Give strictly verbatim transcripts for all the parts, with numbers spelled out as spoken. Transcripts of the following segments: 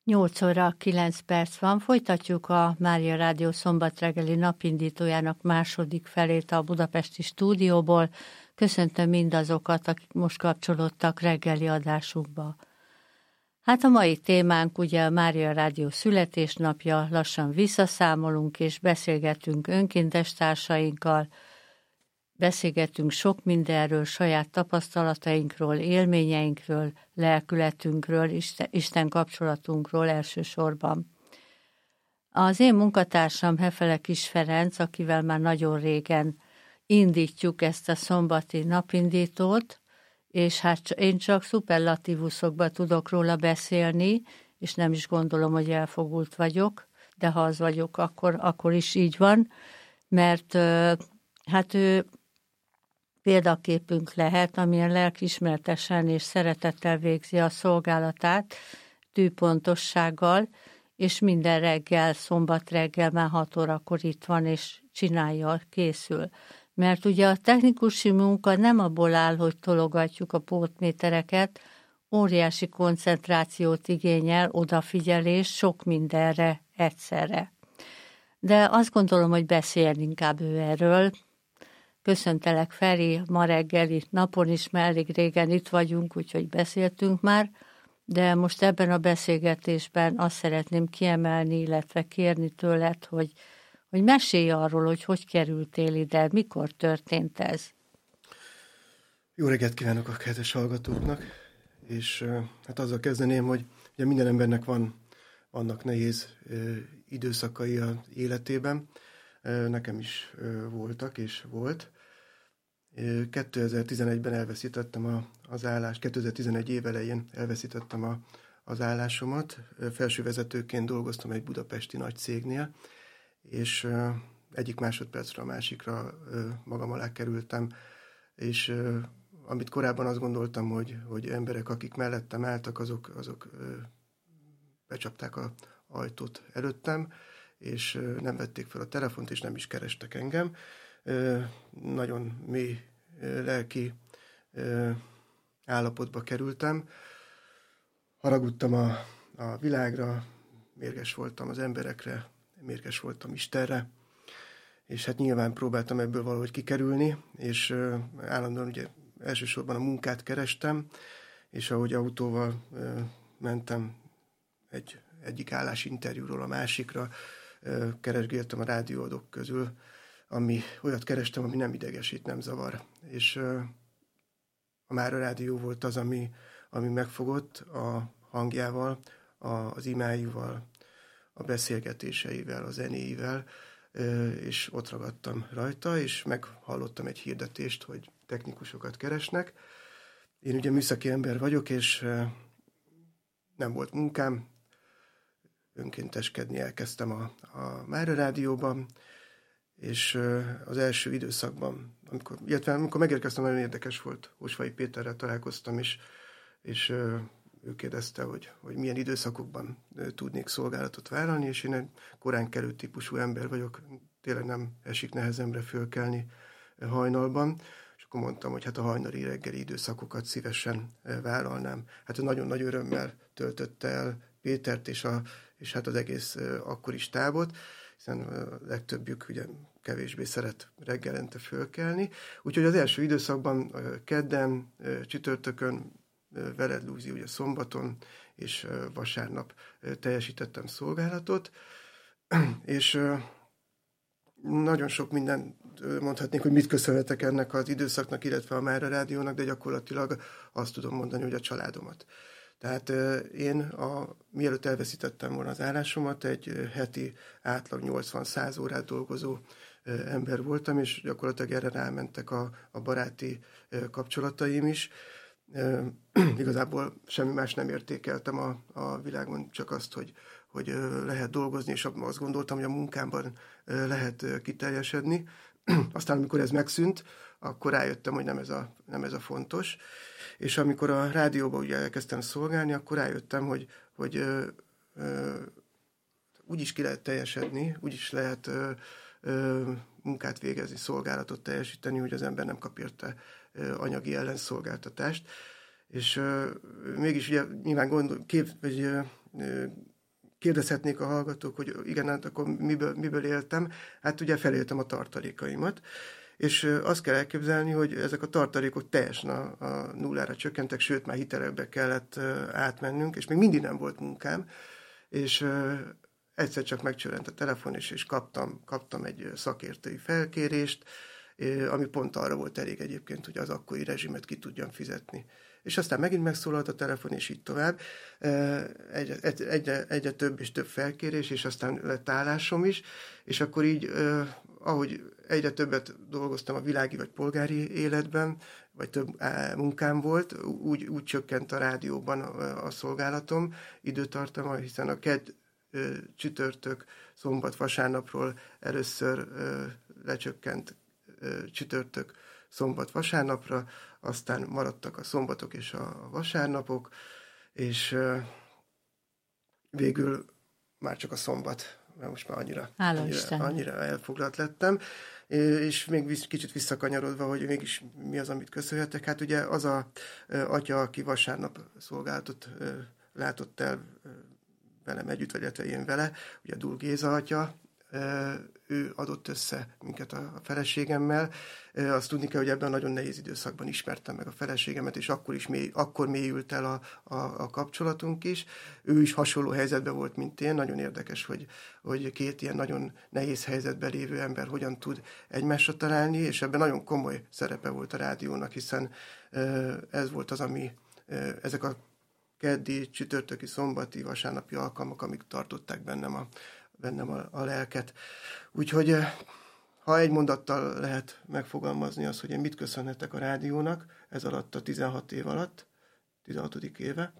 nyolc óra kilenc perc van, folytatjuk a Mária Rádió szombat reggeli napindítójának második felét a budapesti stúdióból. Köszöntöm mindazokat, akik most kapcsolódtak reggeli adásukba. Hát a mai témánk ugye a Mária Rádió születésnapja, lassan visszaszámolunk és beszélgetünk önkéntes társainkkal, beszélgetünk sok mindenről, saját tapasztalatainkról, élményeinkről, lelkületünkről, Isten, Isten kapcsolatunkról elsősorban. Az én munkatársam Hefele Kis Ferenc, akivel már nagyon régen indítjuk ezt a szombati napindítót, és hát én csak szuperlatívuszokban tudok róla beszélni, és nem is gondolom, hogy elfogult vagyok, de ha az vagyok, akkor, akkor is így van, mert hát ő példaképünk lehet, amilyen lelkiismeretesen és szeretettel végzi a szolgálatát, tűpontossággal, és minden reggel, szombat reggel már hat órakor itt van, és csinálja, készül. Mert ugye a technikusi munka nem abból áll, hogy tologatjuk a pótmétereket, óriási koncentrációt igényel, odafigyelés, sok mindenre egyszerre. De azt gondolom, hogy beszél inkább ő erről. Köszöntelek, Feri, ma reggeli napon is, mert elég régen itt vagyunk, úgyhogy beszéltünk már, de most ebben a beszélgetésben azt szeretném kiemelni, illetve kérni tőled, hogy, hogy mesélj arról, hogy hogy kerültél ide, mikor történt ez. Jó reggelt kívánok a kedves hallgatóknak, és hát azzal kezdeném, hogy ugye minden embernek van, vannak nehéz időszakai az életében, nekem is voltak és volt. kétezer-tizenegyben elveszítettem a, az állást, kétezer-tizenegy év elején elveszítettem a, az állásomat. Felsővezetőként dolgoztam egy budapesti nagy cégnél, és egyik másodpercre a másikra magam alá kerültem, és amit korábban azt gondoltam, hogy, hogy emberek, akik mellettem álltak, azok, azok becsapták az ajtót előttem, és nem vették fel a telefont, és nem is kerestek engem. Nagyon mély lelki állapotba kerültem. Haragudtam a, a világra, mérges voltam az emberekre, mérges voltam Istenre, és hát nyilván próbáltam ebből valahogy kikerülni, és állandóan ugye elsősorban a munkát kerestem, és ahogy autóval mentem egy, egyik állásinterjúról a másikra, keresgéltem a rádióadók közül, ami olyat kerestem, ami nem idegesít, nem zavar. És a Mára Rádió volt az, ami, ami megfogott a hangjával, az imáival, a beszélgetéseivel, a zenéivel, és ott ragadtam rajta, és meghallottam egy hirdetést, hogy technikusokat keresnek. Én ugye műszaki ember vagyok, és nem volt munkám, önkénteskedni elkezdtem a, a Mára Rádióban, és az első időszakban, amikor, illetve amikor megérkeztem, nagyon érdekes volt, Osvai Péterrel találkoztam, és, és ő kérdezte, hogy, hogy milyen időszakokban tudnék szolgálatot vállalni, és én egy korán kelő típusú ember vagyok, tényleg nem esik nehezemre fölkelni hajnalban, és akkor mondtam, hogy hát a hajnali reggeli időszakokat szívesen vállalnám. Hát nagyon nagy örömmel töltötte el Pétert és, a, és hát az egész akkori stábot, hiszen a legtöbbjük ugye kevésbé szeret reggelente fölkelni. Úgyhogy az első időszakban kedden, csütörtökön, veled Lúzi ugye szombaton és vasárnap teljesítettem szolgálatot, és nagyon sok mindent mondhatnék, hogy mit köszönhetek ennek az időszaknak, illetve a Mára Rádiónak, de gyakorlatilag azt tudom mondani, hogy a családomat. Tehát én, a, mielőtt elveszítettem volna az állásomat, egy heti átlag nyolcvan-száz órát dolgozó ember voltam, és gyakorlatilag erre rámentek a, a baráti kapcsolataim is. Igazából semmi más nem értékeltem a, a világon, csak azt, hogy, hogy lehet dolgozni, és azt gondoltam, hogy a munkámban lehet kiteljesedni. Aztán, amikor ez megszűnt, akkor rájöttem, hogy nem ez a, nem ez a fontos. És amikor a rádióban ugye elkezdtem szolgálni, akkor rájöttem, hogy, hogy ö, ö, úgy is ki lehet teljesedni, úgy is lehet ö, ö, munkát végezni, szolgálatot teljesíteni, hogy az ember nem kap érte ö, anyagi ellenszolgáltatást. És ö, mégis ugye nyilván gondol, kép, vagy, ö, kérdezhetnék a hallgatók, hogy igen, hát akkor miből, miből éltem, hát ugye feléltem a tartalékaimat, és azt kell elképzelni, hogy ezek a tartalékok teljesen a, a nullára csökkentek, sőt, már hitelekbe kellett átmennünk, és még mindig nem volt munkám, és egyszer csak megcsörrent a telefon, és, és kaptam, kaptam egy szakértői felkérést, ami pont arra volt elég egyébként, hogy az akkori rezsimet ki tudjam fizetni. És aztán megint megszólalt a telefon, és így tovább. Egyre, egyre, egyre több és több felkérés, és aztán lett állásom is, és akkor így, ahogy egyre többet dolgoztam a világi vagy polgári életben, vagy több munkám volt, úgy, úgy csökkent a rádióban a, a szolgálatom időtartama, hiszen a kedd, csütörtök, szombat, vasárnapról először lecsökkent csütörtök, szombat, vasárnapra, aztán maradtak a szombatok és a vasárnapok, és végül már csak a szombat, mert most már annyira, annyira, annyira elfoglalt lettem, és még kicsit visszakanyarodva, hogy mégis mi az, amit köszönhetek. Hát ugye az a atya, aki vasárnap szolgálatot látott el velem együtt, vagy illetve én vele, ugye Dul Géza atya, ő adott össze minket a feleségemmel. Azt tudni kell, hogy ebben a nagyon nehéz időszakban ismertem meg a feleségemet, és akkor is mély, akkor mélyült el a, a, a kapcsolatunk is. Ő is hasonló helyzetben volt, mint én. Nagyon érdekes, hogy, hogy két ilyen nagyon nehéz helyzetben lévő ember hogyan tud egymásra találni, és ebben nagyon komoly szerepe volt a rádiónak, hiszen ez volt az, ami ezek a keddi, csütörtöki, szombati, vasárnapi alkalmak, amik tartották bennem a bennem a, a lelket. Úgyhogy ha egy mondattal lehet megfogalmazni azt, hogy én mit köszönhetek a rádiónak, ez alatt a tizenhat év alatt, tizenhatodik éve,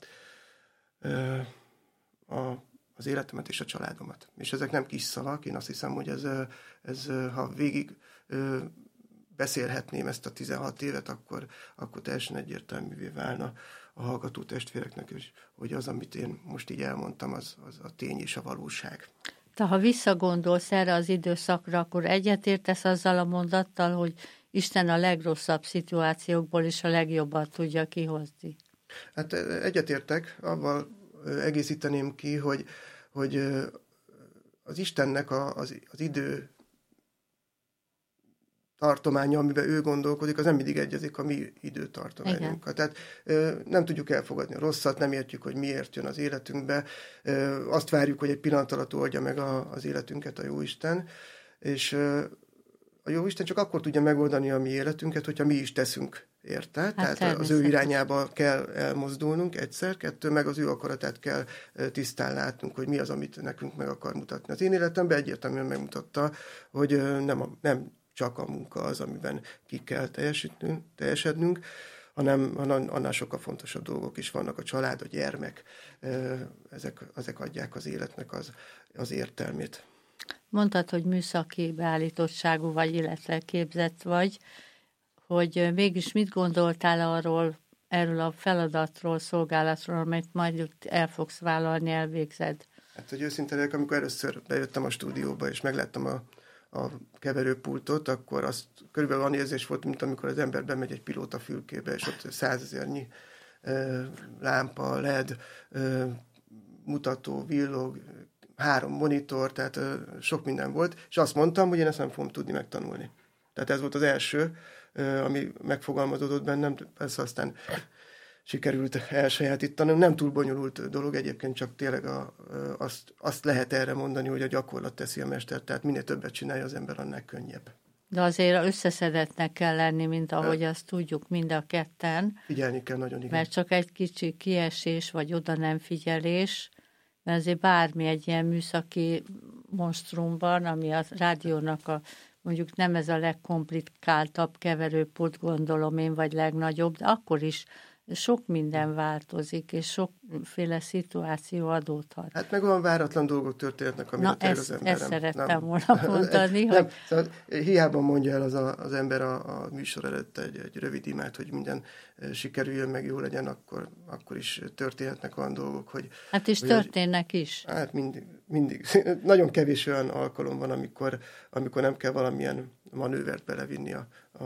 a, az életemet és a családomat. És ezek nem kis szavak, én azt hiszem, hogy ez, ez ha végig beszélhetném ezt a tizenhat évet, akkor, akkor teljesen egyértelművé válna a hallgató testvéreknek is, hogy az, amit én most így elmondtam, az, az a tény és a valóság. Te, ha visszagondolsz erre az időszakra, akkor egyetértesz azzal a mondattal, hogy Isten a legrosszabb szituációkból is a legjobbat tudja kihozni? Hát egyetértek, avval egészíteném ki, hogy, hogy az Istennek a, az, az idő tartománya, amiben ő gondolkodik, az nem mindig egyezik a mi időtartományunkkal. Tehát nem tudjuk elfogadni a rosszat, nem értjük, hogy miért jön az életünkbe. Azt várjuk, hogy egy pillanat alatt oldja meg a, az életünket a Jóisten, és a Jóisten csak akkor tudja megoldani a mi életünket, hogyha mi is teszünk érte. Hát tehát az ő irányába kell elmozdulnunk egyszer, kettő, meg az ő akaratát kell tisztán látnunk, hogy mi az, amit nekünk meg akar mutatni. Az én életemben egyértelműen megmutatta, hogy nem, a, nem csak a munka az, amiben ki kell teljesednünk, hanem annál sokkal fontosabb dolgok is vannak, a család, a gyermek, ezek, ezek adják az életnek az, az értelmét. Mondtad, hogy műszaki beállítottságú vagy, illetve képzett vagy, hogy mégis mit gondoltál arról, erről a feladatról, szolgálatról, amit majd el fogsz vállalni, elvégzed? Hát, hogy őszinte legyek, amikor először bejöttem a stúdióba, és megláttam a a keverőpultot, akkor az körülbelül olyan érzés volt, mint amikor az ember bemegy egy pilótafülkébe, és ott százezernyi e, lámpa, el é dé, e, mutató, villog, három monitor, tehát e, sok minden volt, és azt mondtam, hogy én ezt nem fogom tudni megtanulni. Tehát ez volt az első, e, ami megfogalmazódott bennem, persze aztán sikerült elsajátítanom. Nem túl bonyolult dolog, egyébként csak tényleg a, azt, azt lehet erre mondani, hogy a gyakorlat teszi a mestert, tehát minél többet csinálja az ember, annál könnyebb. De azért összeszedetnek kell lenni, mint ahogy azt tudjuk mind a ketten. Figyelni kell nagyon, igen. Mert csak egy kicsi kiesés, vagy oda nem figyelés, mert azért bármi egy ilyen műszaki monstrumban, ami a rádiónak a, mondjuk nem ez a legkomplikáltabb keverőpult, gondolom én, vagy legnagyobb, de akkor is sok minden változik, és sokféle szituáció adódhat. Hát meg olyan váratlan dolgok történhetnek, amire tényleg az ember ezt nem... szerettem nem, volna mondani. nem, hogy... szóval hiába mondja el az, a, az ember a, a műsor előtt egy, egy rövid imát, hogy minden sikerüljön, meg jó legyen, akkor, akkor is történhetnek olyan dolgok, hogy... Hát és hogy, történnek hogy, is. Hát mindig, mindig. Nagyon kevés olyan alkalom van, amikor, amikor nem kell valamilyen manővert belevinni a, a,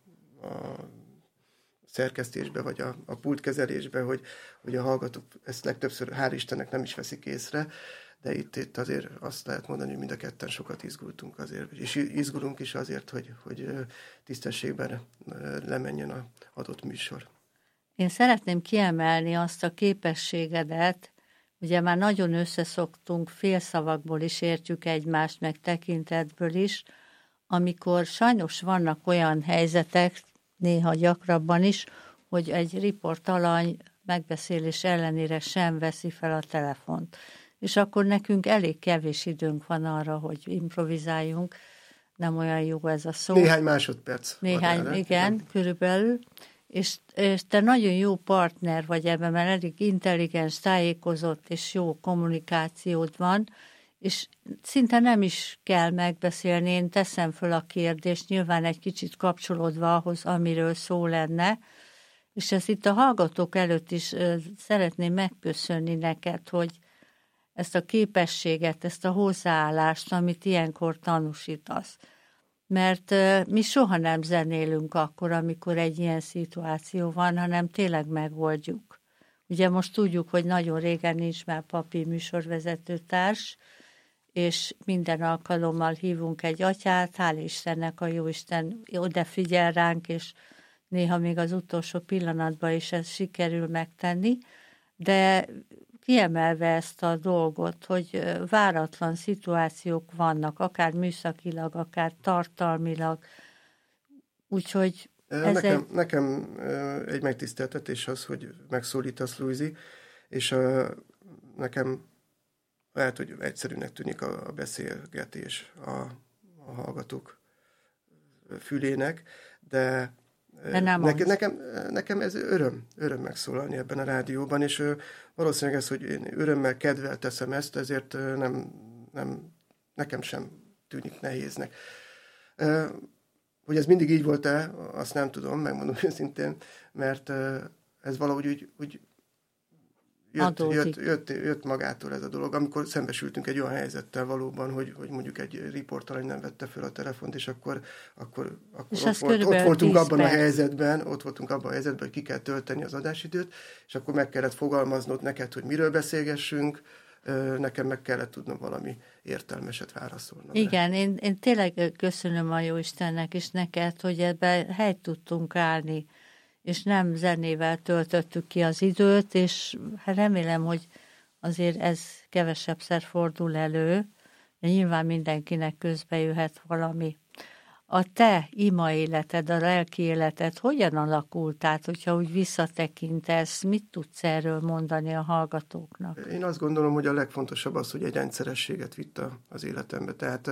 a szerkesztésbe, vagy a, a pultkezelésbe, hogy, hogy a hallgatók ezt legtöbbször, hál' Istennek nem is veszik észre, de itt, itt azért azt lehet mondani, hogy mind a ketten sokat izgultunk azért, és izgulunk is azért, hogy, hogy tisztességben lemenjen az adott műsor. Én szeretném kiemelni azt a képességedet, ugye már nagyon összeszoktunk, félszavakból is értjük egymást, meg tekintetből is, amikor sajnos vannak olyan helyzetek, néha gyakrabban is, hogy egy riportalany megbeszélés ellenére sem veszi fel a telefont. És akkor nekünk elég kevés időnk van arra, hogy improvizáljunk. Nem olyan jó ez a szó. Néhány másodperc. Néhány, igen, igen, körülbelül. És, és te nagyon jó partner vagy ebben, mert elég intelligens, tájékozott és jó kommunikációd van, és szinte nem is kell megbeszélni, én teszem föl a kérdést, nyilván egy kicsit kapcsolódva ahhoz, amiről szó lenne, és ezt itt a hallgatók előtt is szeretném megköszönni neked, hogy ezt a képességet, ezt a hozzáállást, amit ilyenkor tanúsítasz. Mert mi soha nem zenélünk akkor, amikor egy ilyen szituáció van, hanem tényleg megoldjuk. Ugye most tudjuk, hogy nagyon régen nincs már Papi műsorvezetőtárs, és minden alkalommal hívunk egy atyát, hál' Istennek a Jóisten odafigyel ránk, és néha még az utolsó pillanatban is ezt sikerül megtenni, de kiemelve ezt a dolgot, hogy váratlan szituációk vannak, akár műszakilag, akár tartalmilag, úgyhogy ez nekem, egy... nekem egy megtiszteltetés az, hogy megszólítasz, Luizi, és nekem lehet, hogy egyszerűnek tűnik a beszélgetés a, a hallgatók fülének, de De nem nekem, nekem, nekem ez öröm, öröm megszólalni ebben a rádióban, és valószínűleg ez, hogy én örömmel, kedvel teszem ezt, ezért nem, nem, nekem sem tűnik nehéznek. Hogy ez mindig így volt-e, azt nem tudom, megmondom őszintén, mert ez valahogy úgy, úgy jött, jött, jött, jött magától ez a dolog, amikor szembesültünk egy olyan helyzettel valóban, hogy, hogy mondjuk egy riportalany nem vette fel a telefont, és akkor, akkor, akkor ott, volt, ott voltunk abban perc. a helyzetben, ott voltunk abban a helyzetben, hogy ki kell tölteni az adásidőt, és akkor meg kellett fogalmaznod neked, hogy miről beszélgessünk, nekem meg kellett tudnom valami értelmeset válaszolnom. Igen, én, én tényleg köszönöm a Jóistennek és neked, hogy ebben helyt tudtunk állni, és nem zenével töltöttük ki az időt, és hát remélem, hogy azért ez kevesebbszer fordul elő, de nyilván mindenkinek közbe jöhet valami. A te ima életed, a lelki életed hogyan alakult? Tehát, hogyha úgy visszatekintesz, mit tudsz erről mondani a hallgatóknak? Én azt gondolom, hogy a legfontosabb az, hogy egy rendszerességet vitt az életembe. Tehát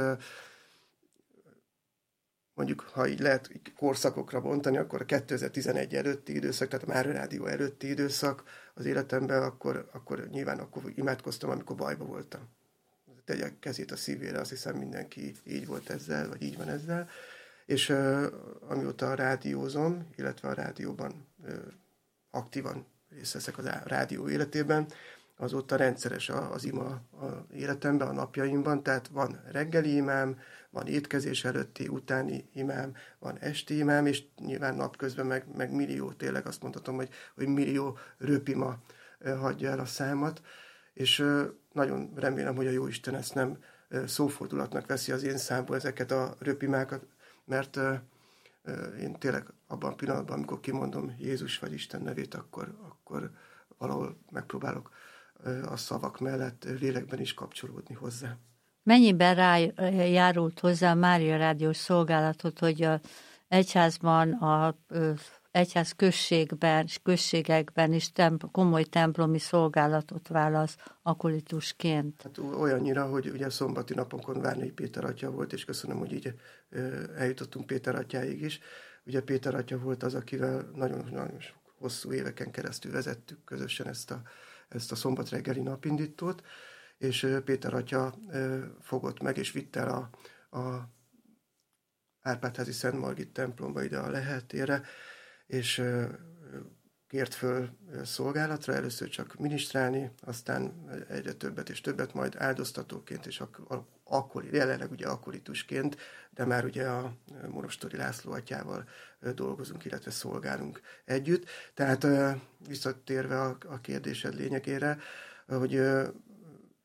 mondjuk, ha így lehet korszakokra bontani, akkor a kétezer-tizenegy előtti időszak, tehát a Mária Rádió előtti időszak az életemben, akkor, akkor nyilván akkor imádkoztam, amikor bajba voltam. Tegye kezét a szívére, azt hiszem mindenki így volt ezzel, vagy így van ezzel. És uh, amióta rádiózom, illetve a rádióban uh, aktívan részt veszek a rádió életében, azóta rendszeres az ima a életemben, a napjaimban, tehát van reggeli imám, van étkezés előtti, utáni imám, van esti imám, és nyilván napközben meg, meg millió, tényleg azt mondhatom, hogy, hogy millió röpima hagyja el a számat, és nagyon remélem, hogy a Jóisten ezt nem szófordulatnak veszi az én számból ezeket a röpimákat, mert én tényleg abban a pillanatban, amikor kimondom Jézus vagy Isten nevét, akkor, akkor valahol megpróbálok a szavak mellett lélekben is kapcsolódni hozzá. Mennyiben rájárult hozzá a Mária Rádiós szolgálatot, hogy az egyházban, az egyház községben, községekben is temp- komoly templomi szolgálatot válasz akolitusként? Hát olyannyira, hogy ugye a szombati naponkon Várnai Péter atya volt, és köszönöm, hogy így eljutottunk Péter atyáig is. Ugye Péter atya volt az, akivel nagyon-nagyon hosszú éveken keresztül vezettük közösen ezt a, ezt a szombat reggeli napindítót, és Péter atya fogott meg, és vitt el a, a Árpád-házi Szent Margit templomba ide a Leheltérre, és kért föl szolgálatra, először csak ministrálni, aztán egyre többet és többet, majd áldoztatóként, és ak- akkor, jelenleg ugye akolitusként, de már ugye a Monostori László atyával dolgozunk, illetve szolgálunk együtt. Tehát visszatérve a, a kérdésed lényegére, hogy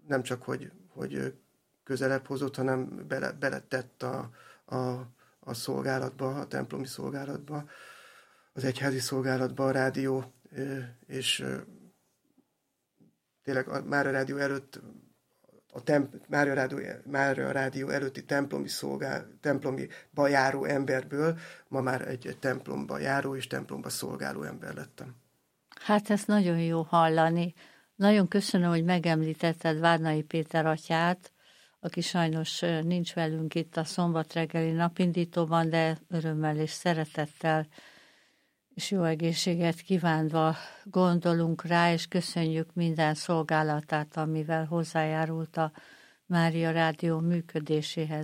nem csak, hogy, hogy közelebb hozott, hanem bele, beletett a, a, a szolgálatba, a templomi szolgálatba, az egyházi szolgálatba a rádió, és tényleg a Mária Rádió előtt, a temp, Mária, Rádió, Mária Rádió előtti templomi, szolgál, templomi járó emberből ma már egy, egy templomba járó és templomba szolgáló ember lettem. Hát ez nagyon jó hallani. Nagyon köszönöm, hogy megemlítetted Várnai Péter atyát, aki sajnos nincs velünk itt a szombat reggeli napindítóban, de örömmel és szeretettel és jó egészséget kívánva gondolunk rá, és köszönjük minden szolgálatát, amivel hozzájárult a Mária Rádió működéséhez.